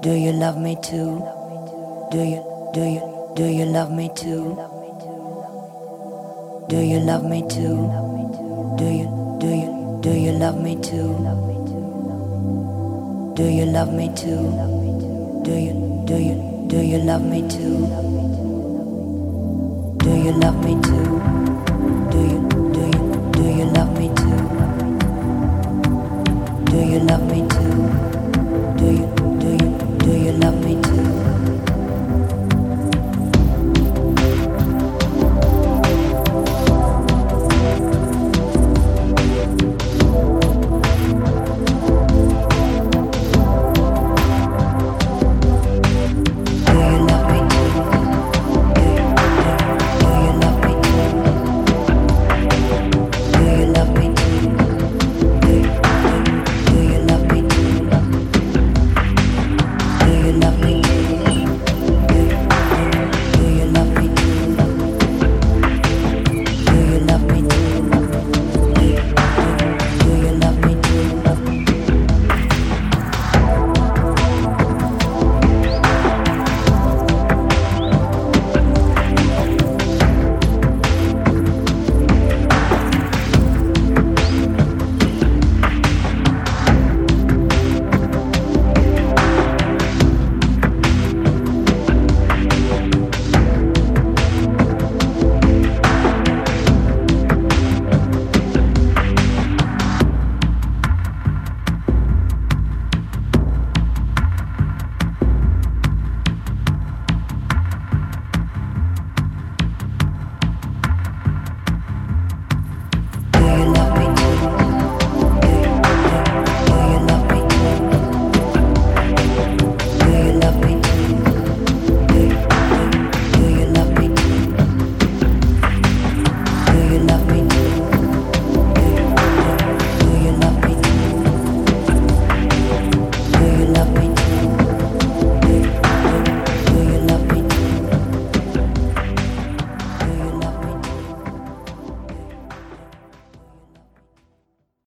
Do you love me too? Do you love me too? Do you love me too? Do you love me too? Do you love me too? Do you love me too? Do you love me too? Do you love me too? Do you love me too?